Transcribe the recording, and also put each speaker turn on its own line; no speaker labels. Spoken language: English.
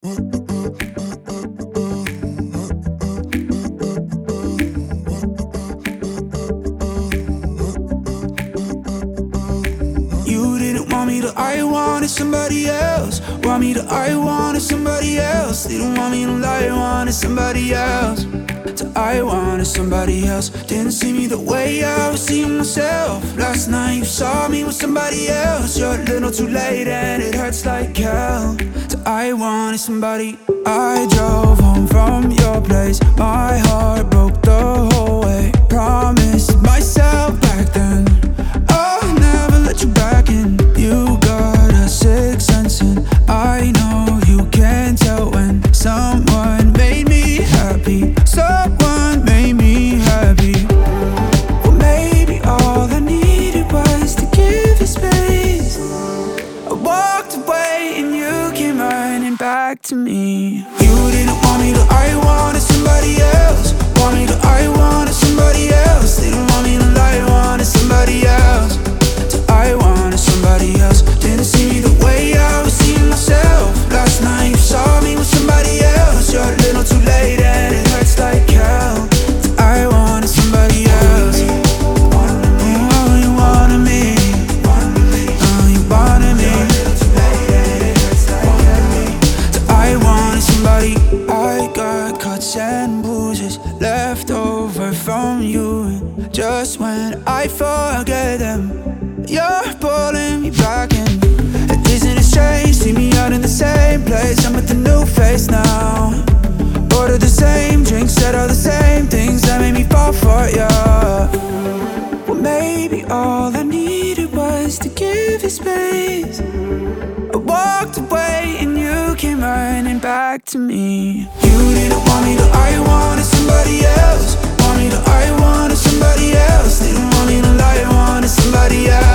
You didn't want me to, I wanted somebody else. Want me to, I wanted somebody else. Didn't want me to lie, wanted somebody else. So I wanted somebody else. Didn't see me the way I was seeing myself. Last night you saw me with somebody else. You're a little too late and it hurts like hell. So I wanted somebody. I drove home from your place. My heart broke the whole way. Promised myself back then I'll never let you back in. You got a sixth sense and I know you can tell when someone made me happy. Someone made me happy. Well, maybe all I needed was to give you space. I walked away and you came running back to me. You didn't want me to, I wanted somebody else. Want me to, I wanted somebody else. Didn't want me to lie, wanted somebody else. So I wanted somebody else. Didn't see me the way I was seeing myself. Last night you saw me with somebody else. You're a little too late and it hurts like hell. So I wanted somebody else. Oh, you wanted me. Oh, you wanted me. So I wanted somebody. I got cuts and bruises left over from you. Just when I forget them, you're pulling me back in. Isn't it strange? See me out in the same place. I'm with a new face now. Order the same drinks, said all the same things that made me fall for ya. Well, maybe all I needed was to give you space. I walked away and you came running back to me. You didn't want me to, I wanted somebody else. Want me to, I wanted somebody else. Didn't want me to lie, wanted somebody else.